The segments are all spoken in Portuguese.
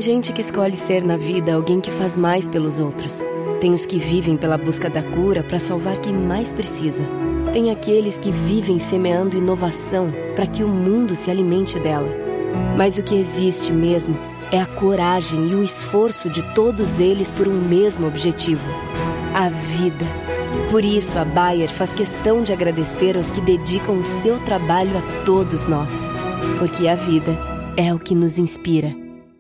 gente que escolhe ser na vida alguém que faz mais pelos outros. Tem os que vivem pela busca da cura para salvar quem mais precisa. Tem aqueles que vivem semeando inovação para que o mundo se alimente dela. Mas o que existe mesmo é a coragem e o esforço de todos eles por um mesmo objetivo: a vida. Por isso, a Bayer faz questão de agradecer aos que dedicam o seu trabalho a todos nós. Porque a vida é o que nos inspira.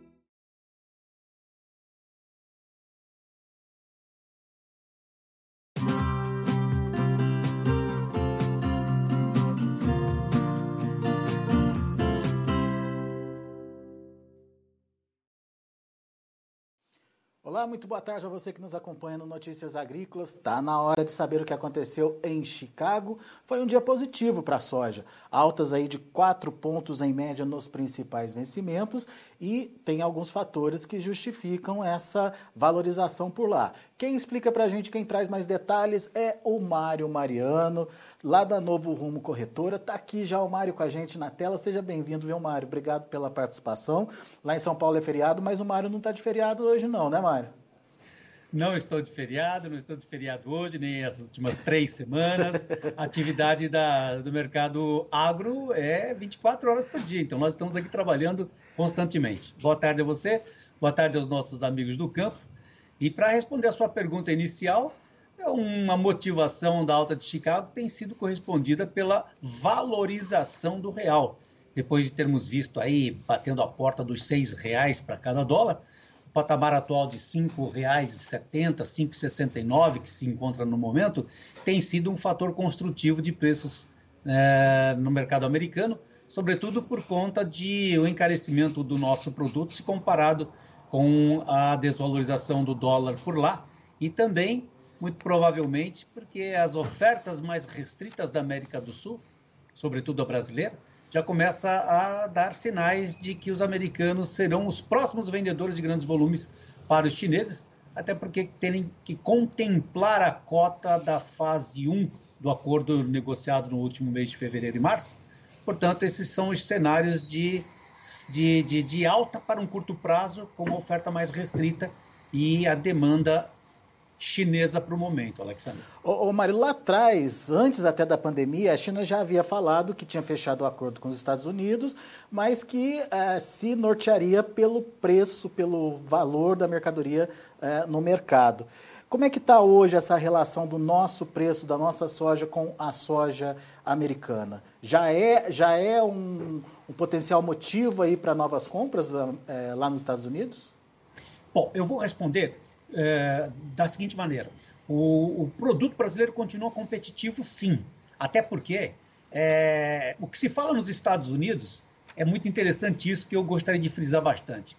Olá, muito boa tarde a você que nos acompanha no Notícias Agrícolas. Está na hora de saber o que aconteceu em Chicago. Foi um dia positivo para a soja. Altas aí de 4 pontos em média nos principais vencimentos e tem alguns fatores que justificam essa valorização por lá. Quem explica para a gente, quem traz mais detalhes é o Mário Mariano, lá da Novo Rumo Corretora. Está aqui já o Mário com a gente na tela. Seja bem-vindo, viu, Mário? Obrigado pela participação. Lá em São Paulo é feriado, mas o Mário não está de feriado hoje não, né, Mário? Não estou de feriado, hoje, nem essas últimas 3 semanas. A atividade do mercado agro é 24 horas por dia, então nós estamos aqui trabalhando constantemente. Boa tarde a você, boa tarde aos nossos amigos do campo. E para responder a sua pergunta inicial, uma motivação da alta de Chicago tem sido correspondida pela valorização do real. Depois de termos visto aí, batendo a porta dos R$6 para cada dólar, o patamar atual de R$ 5,70, R$ 5,69 que se encontra no momento, tem sido um fator construtivo de preços no mercado americano, sobretudo por conta do encarecimento do nosso produto se comparado com a desvalorização do dólar por lá e também, muito provavelmente, porque as ofertas mais restritas da América do Sul, sobretudo a brasileira, já começa a dar sinais de que os americanos serão os próximos vendedores de grandes volumes para os chineses, até porque terem que contemplar a cota da fase 1 do acordo negociado no último mês de fevereiro e março. Portanto, esses são os cenários de alta para um curto prazo, com uma oferta mais restrita e a demanda chinesa para o momento, Alexandre. Ô Mário, lá atrás, antes até da pandemia, a China já havia falado que tinha fechado o acordo com os Estados Unidos, mas que se nortearia pelo preço, pelo valor da mercadoria no mercado. Como é que está hoje essa relação do nosso preço, da nossa soja com a soja americana? Já é um potencial motivo aí para novas compras lá nos Estados Unidos? Bom, eu vou responder da seguinte maneira: o produto brasileiro continua competitivo, sim, até porque o que se fala nos Estados Unidos é muito interessante, isso que eu gostaria de frisar bastante.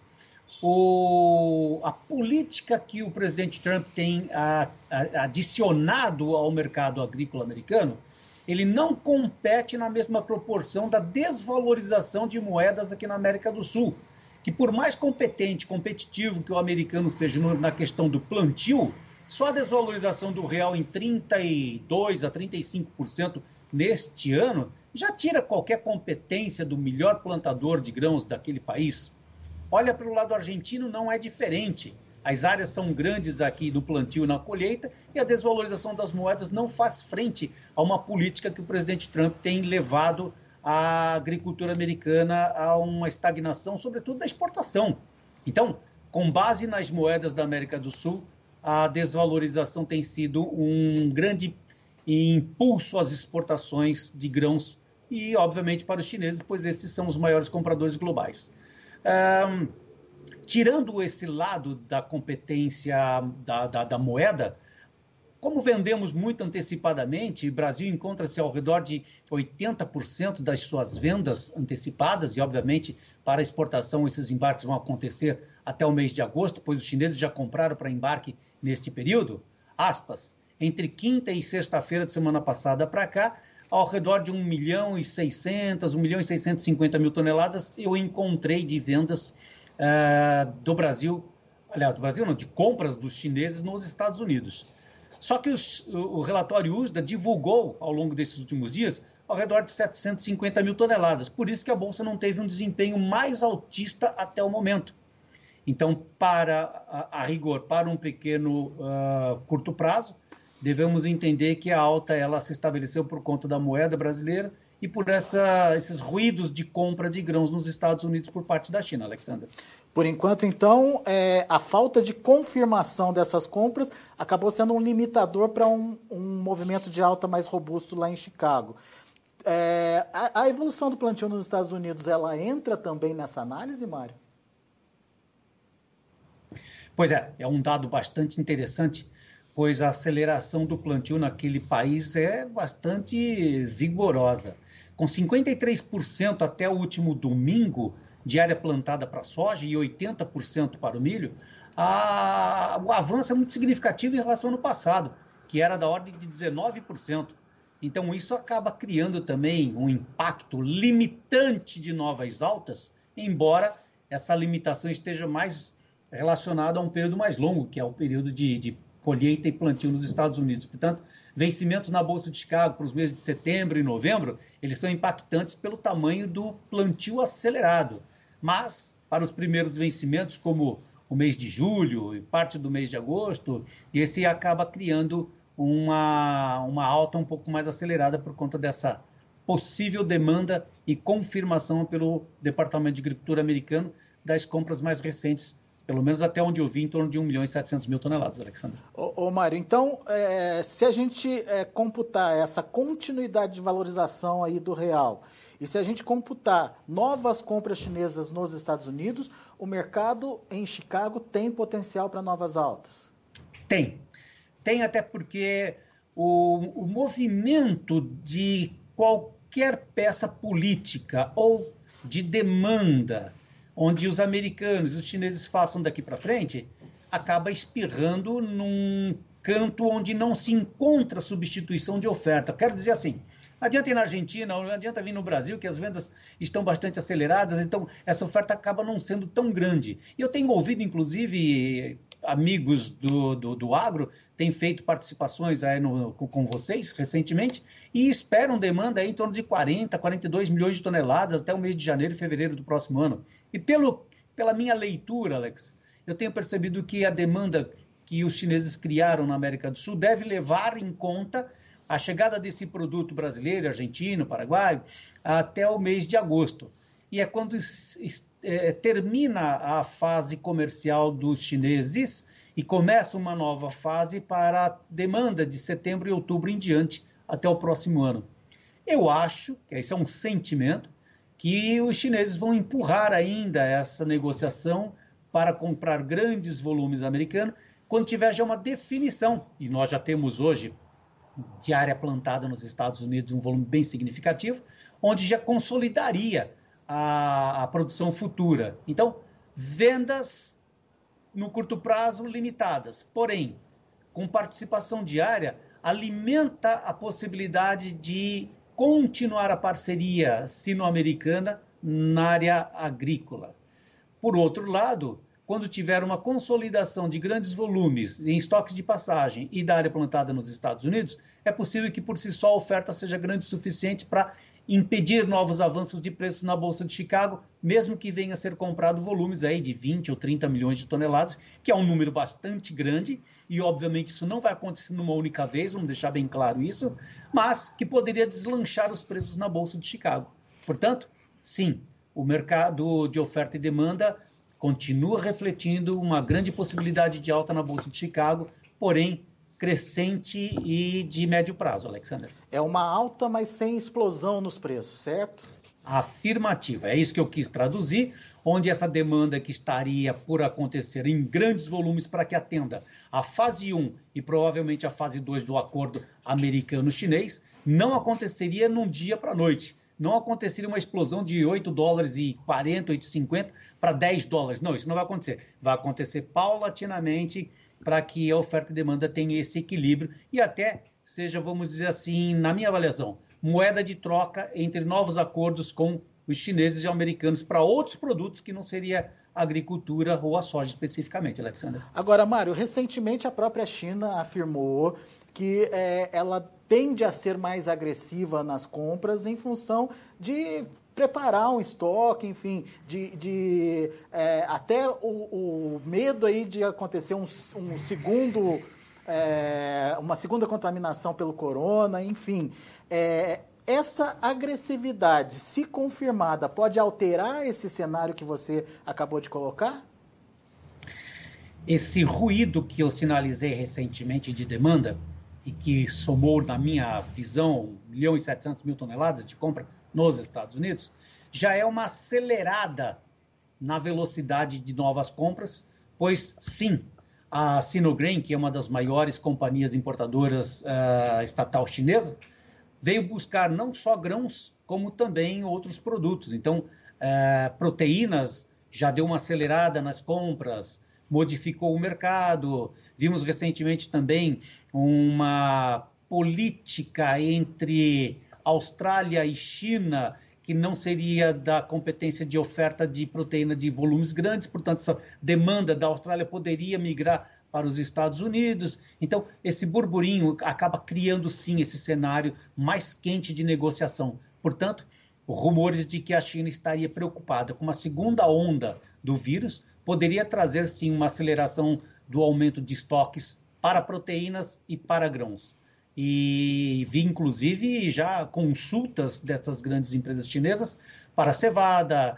A política que o presidente Trump tem adicionado ao mercado agrícola americano, ele não compete na mesma proporção da desvalorização de moedas aqui na América do Sul, que por mais competitivo que o americano seja na questão do plantio, só a desvalorização do real em 32% a 35% neste ano já tira qualquer competência do melhor plantador de grãos daquele país. Olha para o lado argentino, não é diferente. As áreas são grandes aqui do plantio e na colheita e a desvalorização das moedas não faz frente a uma política que o presidente Trump tem levado a agricultura americana a uma estagnação, sobretudo da exportação. Então, com base nas moedas da América do Sul, a desvalorização tem sido um grande impulso às exportações de grãos e, obviamente, para os chineses, pois esses são os maiores compradores globais. Tirando esse lado da competência da moeda, como vendemos muito antecipadamente, o Brasil encontra-se ao redor de 80% das suas vendas antecipadas e, obviamente, para exportação esses embarques vão acontecer até o mês de agosto, pois os chineses já compraram para embarque neste período, aspas, entre quinta e sexta-feira de semana passada para cá, ao redor de 1.650.000 toneladas eu encontrei de vendas do Brasil, aliás, do Brasil não, de compras dos chineses nos Estados Unidos. Só que o relatório USDA divulgou, ao longo desses últimos dias, ao redor de 750 mil toneladas. Por isso que a Bolsa não teve um desempenho mais altista até o momento. Então, a rigor, para um pequeno curto prazo, devemos entender que a alta ela se estabeleceu por conta da moeda brasileira e por esses ruídos de compra de grãos nos Estados Unidos por parte da China, Alexandre. Por enquanto, então, a falta de confirmação dessas compras acabou sendo um limitador para um movimento de alta mais robusto lá em Chicago. A evolução do plantio nos Estados Unidos, ela entra também nessa análise, Mário? Pois é um dado bastante interessante, pois a aceleração do plantio naquele país é bastante vigorosa. Com 53% até o último domingo de área plantada para soja e 80% para o milho, o avanço é muito significativo em relação ao ano passado, que era da ordem de 19%. Então, isso acaba criando também um impacto limitante de novas altas, embora essa limitação esteja mais relacionada a um período mais longo, que é o período de colheita e plantio nos Estados Unidos. Portanto, vencimentos na Bolsa de Chicago para os meses de setembro e novembro, eles são impactantes pelo tamanho do plantio acelerado. Mas, para os primeiros vencimentos, como o mês de julho e parte do mês de agosto, esse acaba criando uma alta um pouco mais acelerada por conta dessa possível demanda e confirmação pelo Departamento de Agricultura americano das compras mais recentes, pelo menos até onde eu vi, em torno de 1.700.000 toneladas, Alexandre. Mário, então, se a gente computar essa continuidade de valorização aí do real, e se a gente computar novas compras chinesas nos Estados Unidos, o mercado em Chicago tem potencial para novas altas? Tem até porque o movimento de qualquer peça política ou de demanda onde os americanos e os chineses façam daqui para frente, acaba espirrando num canto onde não se encontra substituição de oferta. Quero dizer assim, não adianta ir na Argentina, não adianta vir no Brasil, que as vendas estão bastante aceleradas, então essa oferta acaba não sendo tão grande. E eu tenho ouvido, inclusive, amigos do agro, têm feito participações aí com vocês recentemente, e esperam demanda aí em torno de 40, 42 milhões de toneladas até o mês de janeiro e fevereiro do próximo ano. E pela minha leitura, Alex, eu tenho percebido que a demanda que os chineses criaram na América do Sul deve levar em conta a chegada desse produto brasileiro, argentino, paraguaio, até o mês de agosto. E é quando termina a fase comercial dos chineses e começa uma nova fase para a demanda de setembro e outubro em diante, até o próximo ano. Eu acho, que esse é um sentimento, que os chineses vão empurrar ainda essa negociação para comprar grandes volumes americanos, quando tiver já uma definição, e nós já temos hoje de área plantada nos Estados Unidos um volume bem significativo, onde já consolidaria a produção futura. Então, vendas no curto prazo limitadas, porém, com participação diária, alimenta a possibilidade de continuar a parceria sino-americana na área agrícola. Por outro lado, quando tiver uma consolidação de grandes volumes em estoques de passagem e da área plantada nos Estados Unidos, é possível que por si só a oferta seja grande o suficiente para impedir novos avanços de preços na Bolsa de Chicago, mesmo que venha a ser comprado volumes aí de 20 ou 30 milhões de toneladas, que é um número bastante grande, e obviamente isso não vai acontecer numa única vez, vamos deixar bem claro isso, mas que poderia deslanchar os preços na Bolsa de Chicago. Portanto, sim, o mercado de oferta e demanda continua refletindo uma grande possibilidade de alta na Bolsa de Chicago, porém crescente e de médio prazo, Alexander. É uma alta, mas sem explosão nos preços, certo? Afirmativa, é isso que eu quis traduzir, onde essa demanda que estaria por acontecer em grandes volumes para que atenda a fase 1 e provavelmente a fase 2 do acordo americano-chinês, não aconteceria num dia para a noite. Não aconteceria uma explosão de $8,40, $8,50 para $10. Não, isso não vai acontecer. Vai acontecer paulatinamente para que a oferta e demanda tenha esse equilíbrio e até seja, vamos dizer assim, na minha avaliação, moeda de troca entre novos acordos com os chineses e americanos para outros produtos que não seria a agricultura ou a soja especificamente, Alexandre. Agora, Mário, recentemente a própria China afirmou que ela tende a ser mais agressiva nas compras em função de preparar um estoque, enfim, até o medo aí de acontecer uma segunda contaminação pelo corona, enfim. Essa agressividade, se confirmada, pode alterar esse cenário que você acabou de colocar? Esse ruído que eu sinalizei recentemente de demanda e que somou, na minha visão, 1.700.000 toneladas de compra nos Estados Unidos, já é uma acelerada na velocidade de novas compras, pois, sim, a Sinogreen, que é uma das maiores companhias importadoras estatal chinesa, veio buscar não só grãos, como também outros produtos. Então, proteínas já deu uma acelerada nas compras, modificou o mercado. Vimos recentemente também uma política entre Austrália e China, que não seria da competência de oferta de proteína de volumes grandes, portanto, essa demanda da Austrália poderia migrar para os Estados Unidos. Então, esse burburinho acaba criando, sim, esse cenário mais quente de negociação. Portanto, rumores de que a China estaria preocupada com uma segunda onda do vírus poderia trazer, sim, uma aceleração do aumento de estoques para proteínas e para grãos. E vi, inclusive, já consultas dessas grandes empresas chinesas para cevada,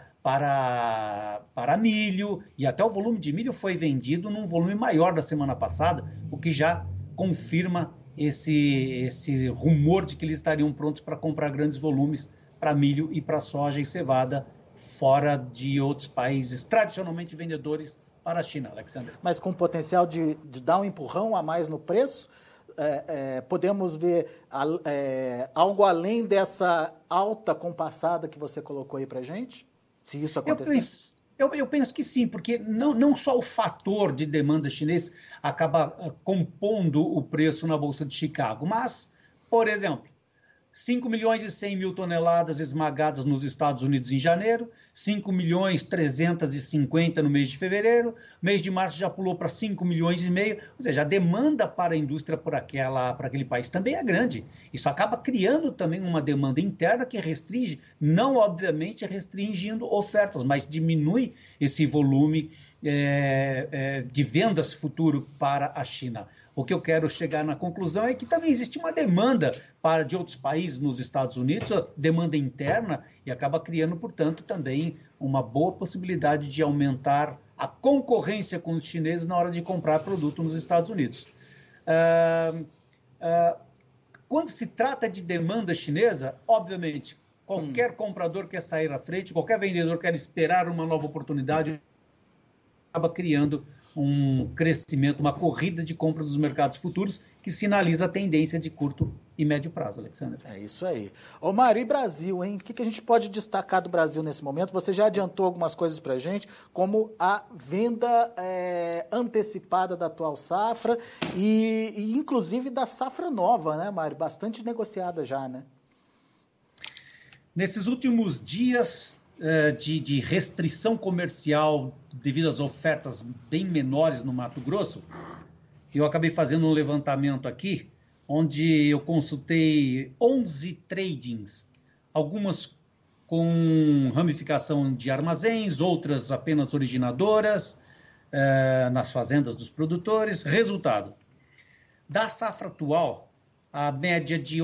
para milho, e até o volume de milho foi vendido num volume maior da semana passada, o que já confirma esse rumor de que eles estariam prontos para comprar grandes volumes para milho e para soja e cevada fora de outros países tradicionalmente vendedores para a China, Alexandre. Mas com potencial de dar um empurrão a mais no preço? Podemos ver algo além dessa alta compassada que você colocou aí para a gente? Se isso acontecer? Eu penso que sim, porque não só o fator de demanda chinês acaba compondo o preço na Bolsa de Chicago, mas, por exemplo, 5.100.000 toneladas esmagadas nos Estados Unidos em janeiro, 5.350.000 no mês de fevereiro, mês de março já pulou para 5,5 milhões, ou seja, a demanda para a indústria para aquele país também é grande. Isso acaba criando também uma demanda interna que restringe, não obviamente restringindo ofertas, mas diminui esse volume de vendas futuro para a China. O que eu quero chegar na conclusão é que também existe uma demanda de outros países nos Estados Unidos, a demanda interna, e acaba criando, portanto, também uma boa possibilidade de aumentar a concorrência com os chineses na hora de comprar produto nos Estados Unidos. Quando se trata de demanda chinesa, obviamente, qualquer comprador quer sair à frente, qualquer vendedor quer esperar uma nova oportunidade, acaba criando um crescimento, uma corrida de compra dos mercados futuros que sinaliza a tendência de curto e médio prazo, Alexandre. É isso aí. Ô Mário, e Brasil, hein? O que a gente pode destacar do Brasil nesse momento? Você já adiantou algumas coisas para a gente, como a venda antecipada da atual safra e inclusive da safra nova, né, Mário? Bastante negociada já, né? Nesses últimos dias de restrição comercial devido às ofertas bem menores no Mato Grosso, eu acabei fazendo um levantamento aqui, onde eu consultei 11 tradings, algumas com ramificação de armazéns, outras apenas originadoras, nas fazendas dos produtores. Resultado, da safra atual, a média de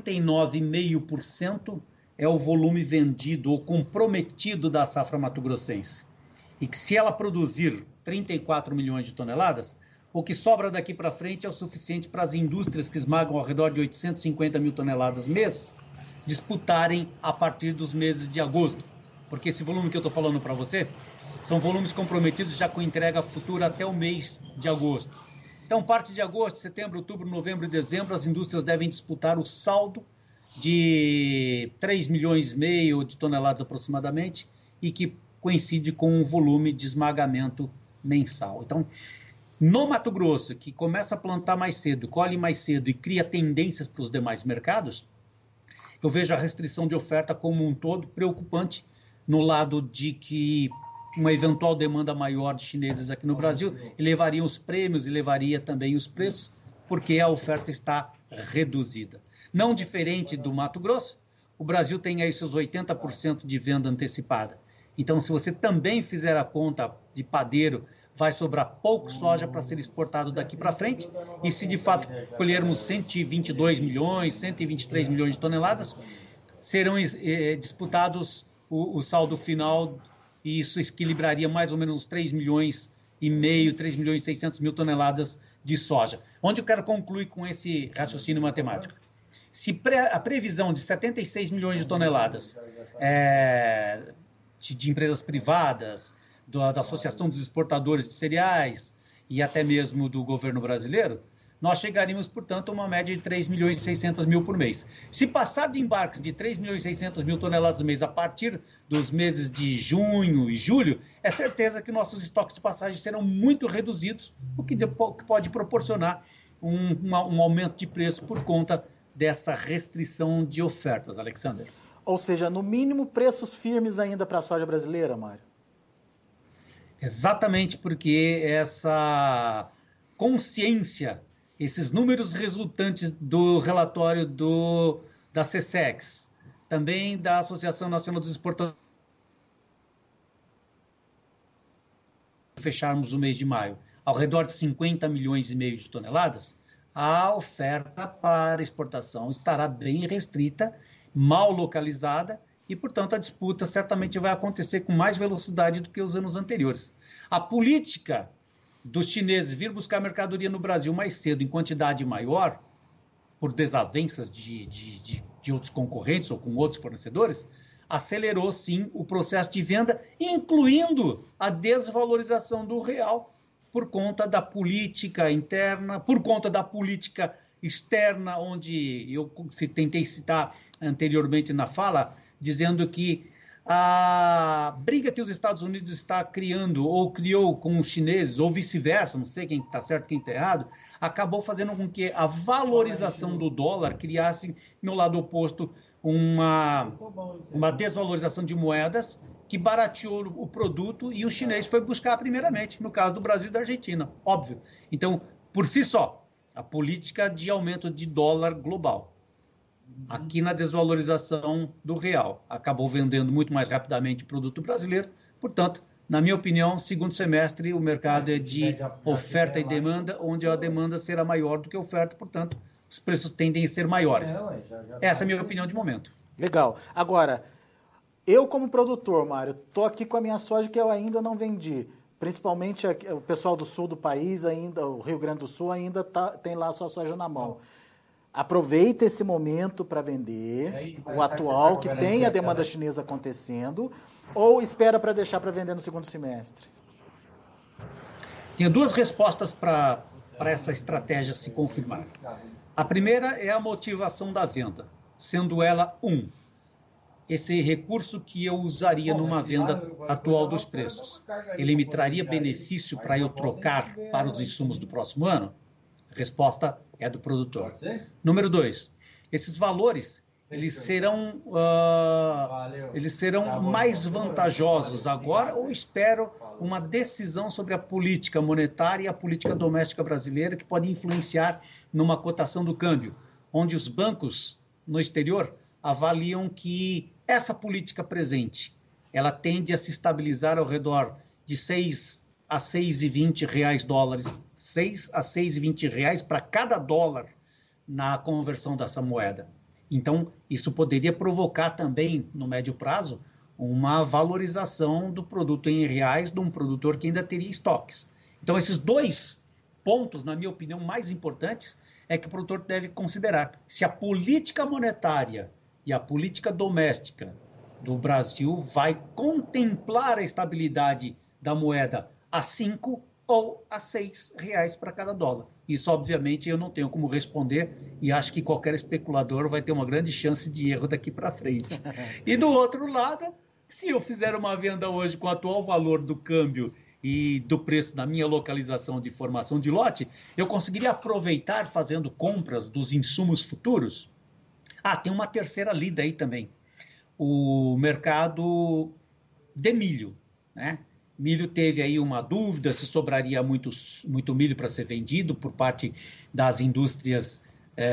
89,5% é o volume vendido ou comprometido da safra mato-grossense. E que se ela produzir 34 milhões de toneladas, o que sobra daqui para frente é o suficiente para as indústrias que esmagam ao redor de 850 mil toneladas mês disputarem a partir dos meses de agosto. Porque esse volume que eu estou falando para você são volumes comprometidos já com entrega futura até o mês de agosto. Então, parte de agosto, setembro, outubro, novembro e dezembro, as indústrias devem disputar o saldo de 3,5 milhões de toneladas aproximadamente, e que coincide com o volume de esmagamento mensal. Então, no Mato Grosso, que começa a plantar mais cedo, colhe mais cedo e cria tendências para os demais mercados, eu vejo a restrição de oferta como um todo preocupante, no lado de que uma eventual demanda maior de chineses aqui no Brasil elevaria os prêmios e levaria também os preços, porque a oferta está reduzida. Não diferente do Mato Grosso, o Brasil tem aí seus 80% de venda antecipada. Então, se você também fizer a conta de padeiro, vai sobrar pouco soja para ser exportado daqui para frente. E se de fato colhermos 122 milhões, 123 milhões de toneladas, serão disputados o saldo final, e isso equilibraria mais ou menos uns 3 milhões e meio, 3 milhões e 600 mil toneladas de soja. Onde eu quero concluir com esse raciocínio matemático? Se a previsão de 76 milhões de toneladas de empresas privadas, da Associação dos Exportadores de Cereais e até mesmo do governo brasileiro, nós chegaríamos, portanto, a uma média de 3 milhões e 600 mil por mês. Se passar de embarques de 3 milhões e 600 mil toneladas por mês a partir dos meses de junho e julho, é certeza que nossos estoques de passagem serão muito reduzidos, o que pode proporcionar um aumento de preço por conta dessa restrição de ofertas, Alexander. Ou seja, no mínimo, preços firmes ainda para a soja brasileira, Mário? Exatamente, porque essa consciência, esses números resultantes do relatório da SECEX, também da Associação Nacional dos Exportadores, fecharmos o mês de maio, ao redor de 50 milhões e meio de toneladas, a oferta para exportação estará bem restrita, mal localizada, e, portanto, a disputa certamente vai acontecer com mais velocidade do que os anos anteriores. A política dos chineses vir buscar mercadoria no Brasil mais cedo, em quantidade maior, por desavenças de outros concorrentes ou com outros fornecedores, acelerou, sim, o processo de venda, incluindo a desvalorização do real por conta da política interna, por conta da política externa, onde eu tentei citar anteriormente na fala, dizendo que a briga que os Estados Unidos está criando ou criou com os chineses, ou vice-versa, não sei quem está certo e quem está errado, acabou fazendo com que a valorização do dólar criasse, no lado oposto, uma desvalorização de moedas que barateou o produto e o chinês foi buscar primeiramente, no caso do Brasil e da Argentina, óbvio. Então, por si só, a política de aumento de dólar global, aqui na desvalorização do real, acabou vendendo muito mais rapidamente o produto brasileiro. Portanto, na minha opinião, segundo semestre, o mercado é de oferta e demanda, onde a demanda será maior do que a oferta, portanto, os preços tendem a ser maiores. Essa é a minha opinião de momento. Legal. Agora, eu como produtor, Mário, estou aqui com a minha soja que eu ainda não vendi. Principalmente o pessoal do sul do país, ainda, o Rio Grande do Sul, ainda tem lá a sua soja na mão. Aproveita esse momento para vender, o atual, que tem a demanda chinesa acontecendo, ou espera para deixar para vender no segundo semestre? Tenho duas respostas para essa estratégia se confirmar. A primeira é a motivação da venda, sendo ela esse recurso que eu usaria numa venda atual dos preços. Ele me traria benefício para eu trocar para os insumos do próximo ano? A resposta é do produtor. Número 2, esses valores eles serão mais vantajosos agora ou espero uma decisão sobre a política monetária e a política doméstica brasileira que pode influenciar numa cotação do câmbio, onde os bancos no exterior avaliam que essa política presente ela tende a se estabilizar ao redor de 6 a 6,20 reais dólares, 6 a 6,20 reais para cada dólar na conversão dessa moeda. Então, isso poderia provocar também, no médio prazo, uma valorização do produto em reais de um produtor que ainda teria estoques. Então, esses dois pontos, na minha opinião, mais importantes, é que o produtor deve considerar se a política monetária e a política doméstica do Brasil vai contemplar a estabilidade da moeda a 5 ou a 6 reais para cada dólar. Isso, obviamente, eu não tenho como responder e acho que qualquer especulador vai ter uma grande chance de erro daqui para frente. E do outro lado, se eu fizer uma venda hoje com o atual valor do câmbio e do preço da minha localização de formação de lote, eu conseguiria aproveitar fazendo compras dos insumos futuros? Tem uma terceira lida aí também. O mercado de milho, né? Milho teve aí uma dúvida se sobraria muito milho para ser vendido por parte das indústrias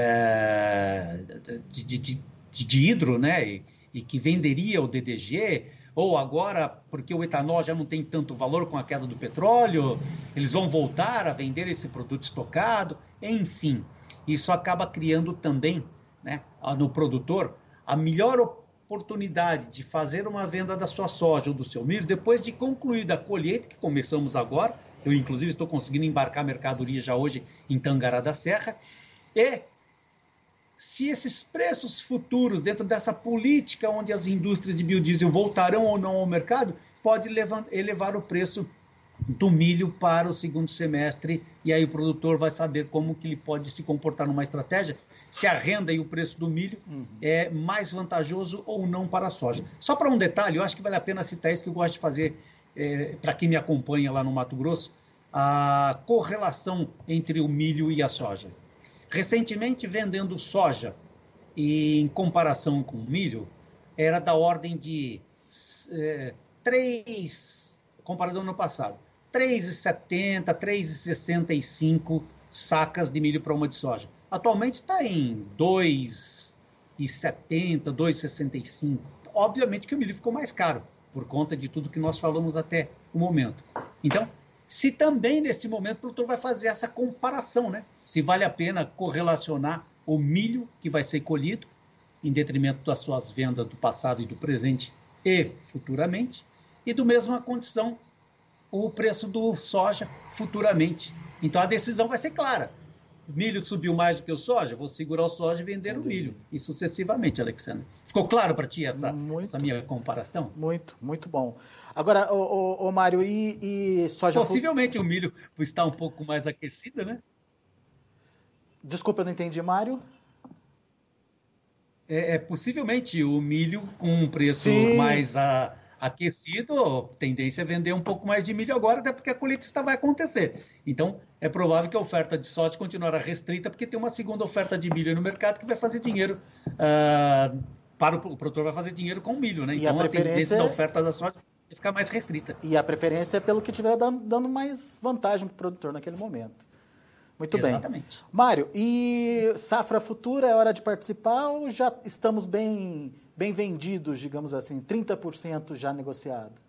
de hidro, né? E que venderia o DDG, ou agora, porque o etanol já não tem tanto valor com a queda do petróleo, eles vão voltar a vender esse produto estocado, enfim. Isso acaba criando também, né, no produtor a melhor oportunidade de fazer uma venda da sua soja ou do seu milho depois de concluída a colheita, que começamos agora. Eu, inclusive, estou conseguindo embarcar mercadoria já hoje em Tangará da Serra. E se esses preços futuros, dentro dessa política onde as indústrias de biodiesel voltarão ou não ao mercado, pode elevar o preço do milho para o segundo semestre, e aí o produtor vai saber como que ele pode se comportar numa estratégia, se a renda e o preço do milho é mais vantajoso ou não para a soja. Só para um detalhe, eu acho que vale a pena citar isso que eu gosto de fazer, para quem me acompanha lá no Mato Grosso, a correlação entre o milho e a soja. Recentemente, vendendo soja em comparação com o milho, era da ordem de comparado ao ano passado, 3,70, 3,65 sacas de milho para uma de soja. Atualmente está em 2,70, 2,65. Obviamente que o milho ficou mais caro, por conta de tudo que nós falamos até o momento. Então, se também nesse momento o produtor vai fazer essa comparação, né? Se vale a pena correlacionar o milho que vai ser colhido, em detrimento das suas vendas do passado e do presente e futuramente, e do mesma condição o preço do soja futuramente. Então a decisão vai ser clara. O milho subiu mais do que o soja, vou segurar o soja e vender o milho. E sucessivamente, Alexandre. Ficou claro para ti essa minha comparação? Muito, muito bom. Agora, ô Mário, e soja... Possivelmente o milho está um pouco mais aquecido, né? Desculpa, eu não entendi, Mário. Possivelmente o milho com um preço mais aquecido, a tendência é vender um pouco mais de milho agora, até porque a colheita vai acontecer. Então, é provável que a oferta de soja continuará restrita, porque tem uma segunda oferta de milho no mercado que vai fazer dinheiro, o produtor vai fazer dinheiro com milho, né? Então, a tendência da oferta da soja vai ficar mais restrita. E a preferência é pelo que estiver dando mais vantagem para o produtor naquele momento. Muito bem. Exatamente. Mário, e safra futura, é hora de participar ou já estamos bem vendidos, digamos assim, 30% já negociado?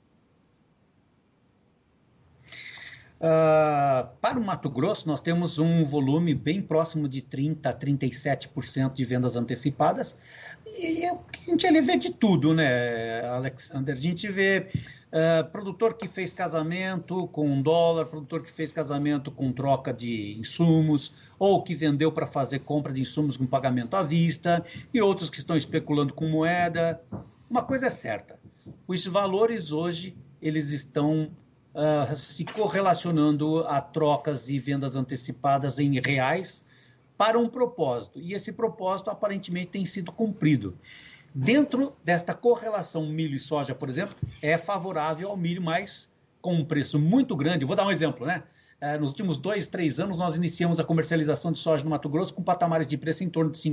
Para o Mato Grosso, nós temos um volume bem próximo de 30% a 37% de vendas antecipadas. E a gente vê de tudo, né, Alexander? A gente vê produtor que fez casamento com dólar, produtor que fez casamento com troca de insumos, ou que vendeu para fazer compra de insumos com pagamento à vista, e outros que estão especulando com moeda. Uma coisa é certa, os valores hoje eles estão se correlacionando a trocas e vendas antecipadas em reais para um propósito, e esse propósito aparentemente tem sido cumprido. Dentro desta correlação milho e soja, por exemplo, é favorável ao milho, mas com um preço muito grande. Vou dar um exemplo, né? Nos últimos 2, 3 anos, nós iniciamos a comercialização de soja no Mato Grosso com patamares de preço em torno de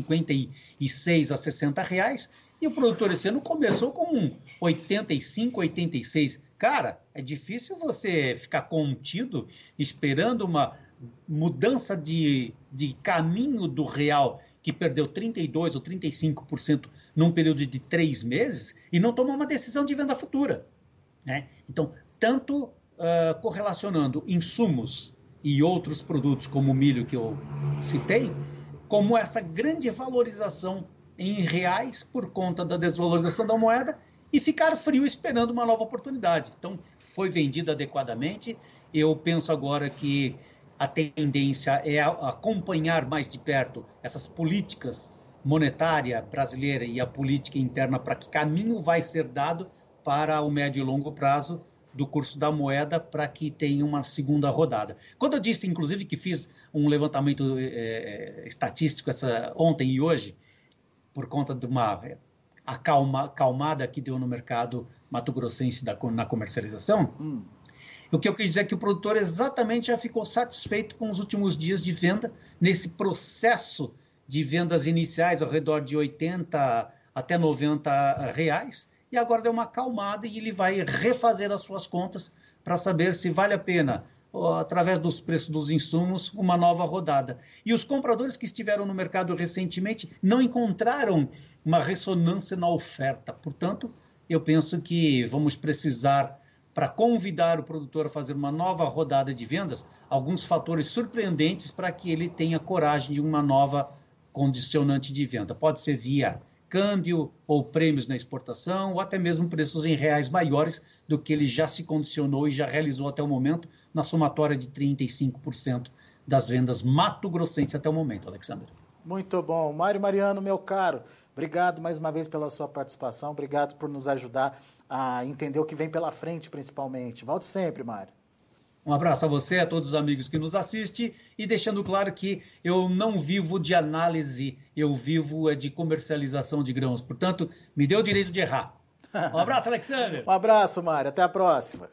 56 a 60 reais, e o produtor esse ano começou com 85, 86. Cara, é difícil você ficar contido esperando uma mudança de caminho do real, que perdeu 32% ou 35% num período de 3 meses, e não tomar uma decisão de venda futura, né? Então, tanto correlacionando insumos e outros produtos, como o milho que eu citei, como essa grande valorização em reais por conta da desvalorização da moeda, e ficar frio esperando uma nova oportunidade. Então, foi vendido adequadamente. Eu penso agora que a tendência é acompanhar mais de perto essas políticas monetária brasileira e a política interna, para que caminho vai ser dado para o médio e longo prazo do curso da moeda, para que tenha uma segunda rodada. Quando eu disse, inclusive, que fiz um levantamento estatístico ontem e hoje, por conta de uma acalmada que deu no mercado mato-grossense na comercialização, o que eu quis dizer é que o produtor exatamente já ficou satisfeito com os últimos dias de venda, nesse processo de vendas iniciais ao redor de 80 até 90 reais, e agora deu uma acalmada e ele vai refazer as suas contas para saber se vale a pena, através dos preços dos insumos, uma nova rodada. E os compradores que estiveram no mercado recentemente não encontraram uma ressonância na oferta. Portanto, eu penso que vamos precisar, para convidar o produtor a fazer uma nova rodada de vendas, alguns fatores surpreendentes para que ele tenha coragem de uma nova condicionante de venda. Pode ser via câmbio ou prêmios na exportação, ou até mesmo preços em reais maiores do que ele já se condicionou e já realizou até o momento, na somatória de 35% das vendas mato-grossenses até o momento, Alexandre. Muito bom. Mário Mariano, meu caro, obrigado mais uma vez pela sua participação, obrigado por nos ajudar a entender o que vem pela frente, principalmente. Volte sempre, Mário. Um abraço a você, a todos os amigos que nos assistem, e deixando claro que eu não vivo de análise, eu vivo de comercialização de grãos. Portanto, me dê o direito de errar. Um abraço, Alexandre. Um abraço, Mário. Até a próxima.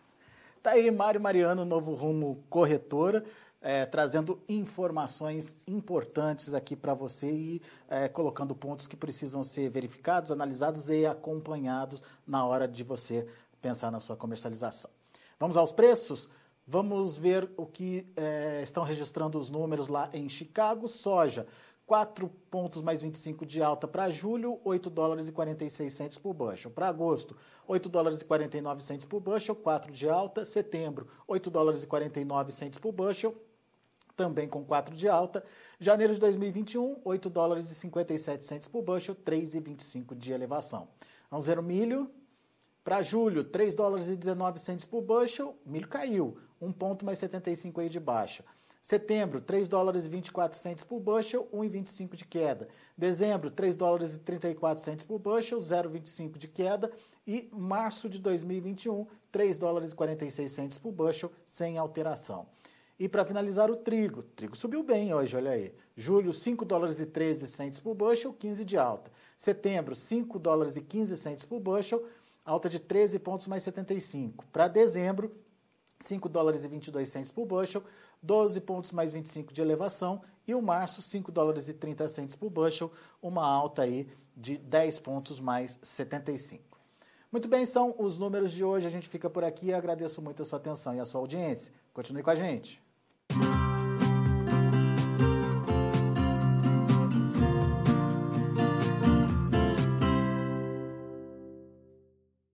Tá aí, Mário Mariano, Novo Rumo Corretora, trazendo informações importantes aqui para você e colocando pontos que precisam ser verificados, analisados e acompanhados na hora de você pensar na sua comercialização. Vamos aos preços? Vamos ver o que estão registrando os números lá em Chicago. Soja, 4 pontos mais 25 de alta para julho, 8 dólares e 46 centos por bushel. Para agosto, 8 dólares e 49 centos por bushel, 4 de alta. Setembro, 8 dólares e 49 centos por bushel, também com 4 de alta. Janeiro de 2021, 8 dólares e 57 centos por bushel, 3,25 de elevação. Vamos ver o milho. Para julho, 3 dólares e 19 centos por bushel, milho caiu, 1 ponto mais 75 aí de baixa. Setembro, 3 dólares e 24 centos por bushel, 1,25 de queda. Dezembro, 3 dólares e 34 centos por bushel, 0,25 de queda. E março de 2021, 3 dólares e 46 centos por bushel, sem alteração. E para finalizar, o trigo subiu bem hoje, olha aí. Julho, 5 dólares e 13 centos por bushel, 15 de alta. Setembro, 5 dólares e 15 centos por bushel, alta de 13 pontos mais 75. Para dezembro, 5 dólares e 22 centos por bushel, 12 pontos mais 25 de elevação. E o março, 5 dólares e 30 centos por bushel, uma alta aí de 10 pontos mais 75. Muito bem, são os números de hoje. A gente fica por aqui. Agradeço muito a sua atenção e a sua audiência. Continue com a gente.